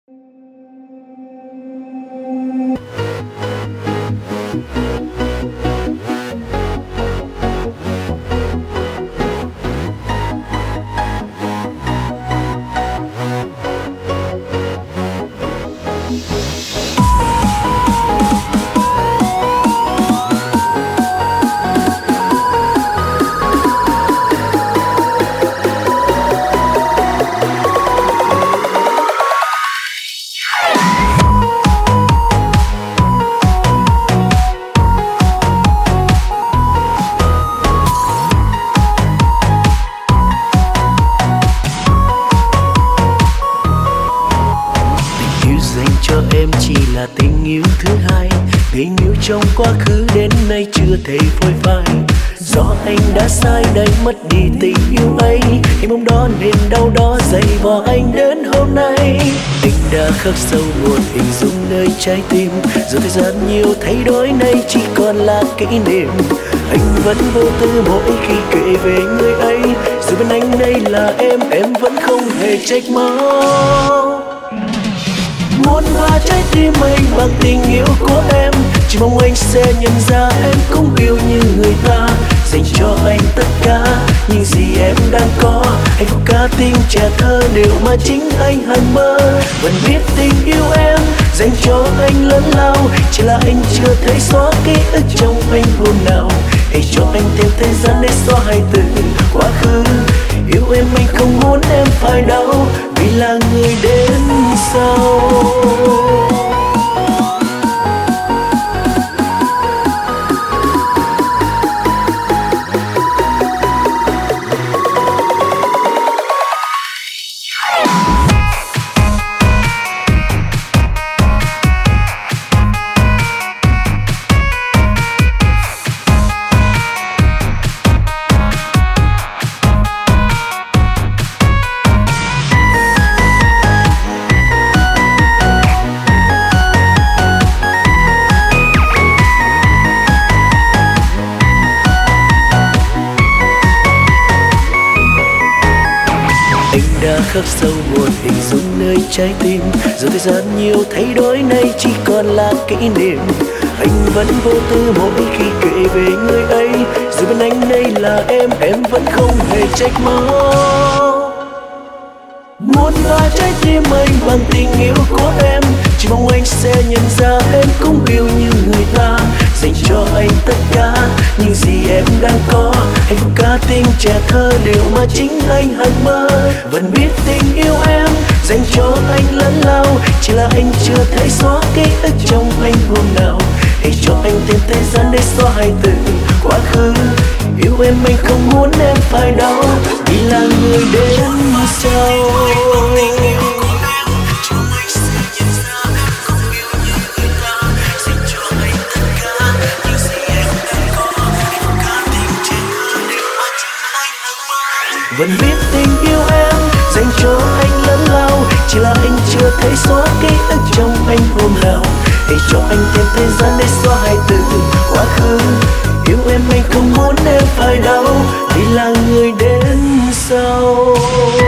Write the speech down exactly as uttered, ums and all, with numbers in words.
Tình yêu trong quá khứ đến nay chưa thể phôi phai. Do anh đã sai đánh mất đi tình yêu ấy, em mong đó nên đau đó dày vò anh đến hôm nay. Anh đã khắc sâu một hình dung nơi trái tim, dù thời gian nhiều thay đổi nay chỉ còn là kỷ niệm. Anh vẫn vô tư mỗi khi kể về người ấy, dù bên anh đây là em, em vẫn không hề trách móc. Muốn hòa trái tim anh bằng tình yêu của em, chỉ mong anh sẽ nhận ra em cũng yêu như người ta. Dành cho anh tất cả những gì em đang có, hạnh phúc cả tình trẻ thơ đều mà chính anh hằng mơ. Vẫn biết tình yêu em dành cho anh lớn lao, chỉ là anh chưa thấy xóa ký ức trong anh hôm nào. Hãy cho anh thêm thời gian để xóa hai từ quá khứ. Yêu em anh không muốn em phải đau, vì là người đến sau. Khắc sâu một hình dung nơi trái tim, dù thời gian nhiều thay đổi nay chỉ còn là kỷ niệm. Anh vẫn vô tư mỗi khi kể về người ấy, dù bên anh đây là em, em vẫn không hề trách móc. Muốn hòa trái tim anh bằng tình yêu của em, chỉ mong anh sẽ nhận ra em cũng yêu như người ta. Dành cho anh tất cả những gì em đang có, hạnh phúc cả tình trẻ thơ đều mà chính anh hằng mơ. Vẫn biết tình yêu em dành cho anh lớn lao, chỉ là anh chưa thấy xóa ký ức trong anh hôm nào. Hãy cho anh thêm thời gian để xóa hai từ quá khứ. Yêu em anh không muốn em phải đau, vì là người đến sau. Vẫn biết tình yêu em dành cho anh lớn lao, chỉ là anh chưa thấy xóa ký ức trong anh hôm nào. Hãy cho anh thêm thời gian để xóa hai từ quá khứ. Yêu em anh không muốn em phải đau, vì là người đến sau.